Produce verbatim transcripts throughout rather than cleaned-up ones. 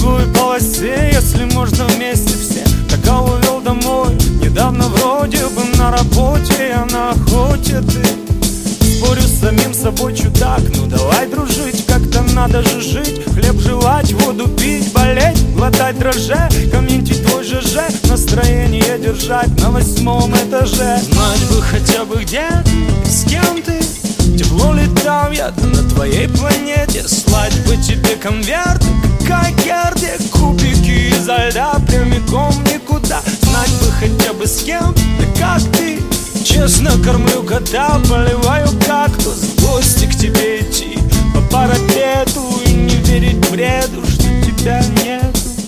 другой полосе, если можно вместе все. Пока увел домой, недавно вроде бы на работе, я на охоте, ты. Спорю с самим собой, чудак, ну давай дружить, как-то надо же жить. Хлеб жевать, воду пить, болеть, глотать дрожжи, комментить твой ЖЖ, настроение держать на восьмом этаже. Знать бы хотя бы где, с кем ты, тепло ли там, я-то на твоей планете. Слать бы тебе конверты, как Герде, кубики изо льда, прямиком никуда. Знать бы хотя бы с кем, да как ты. Честно кормлю кота, поливаю кактус, в гости к тебе идти по парапету и не верить бреду, что тебя нету.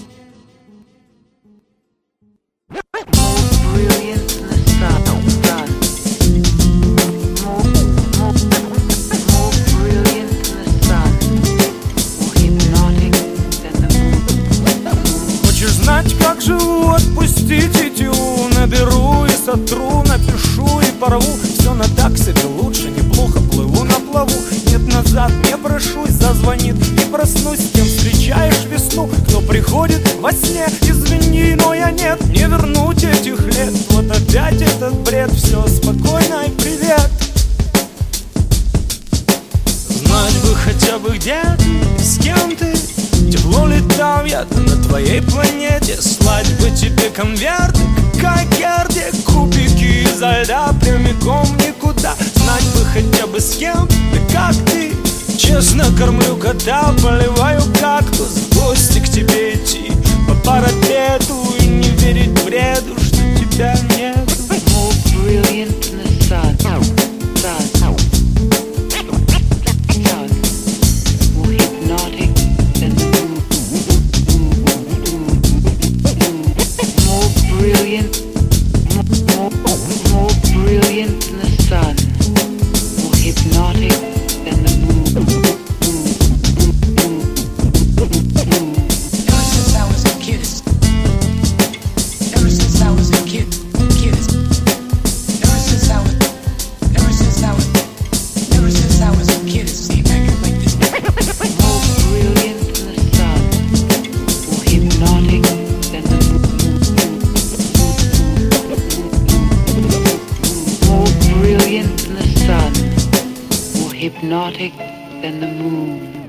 Хочешь знать, как живу, отпусти тетиву. Наберу и сотру, напишу и порву. Все на так себе лучше, неплохо плыву на плаву. Нет, назад не прошусь, зазвонит и проснусь. С кем встречаешь весну, кто приходит во сне. Извини, но я нет, не вернуть этих лет. Вот опять этот бред, все спокойно и привет. Знать бы хотя бы где, с кем ты, тепло ли там, я-то на твоей планете. Слать бы тебе конверты, как Герде, кубики изо льда, прямиком никуда. Знать бы хотя бы с кем, да как ты. Честно кормлю кота, поливаю кактус, в гости к тебе идти по парапету и не верить бреду, что тебя нету. Hypnotic than the moon.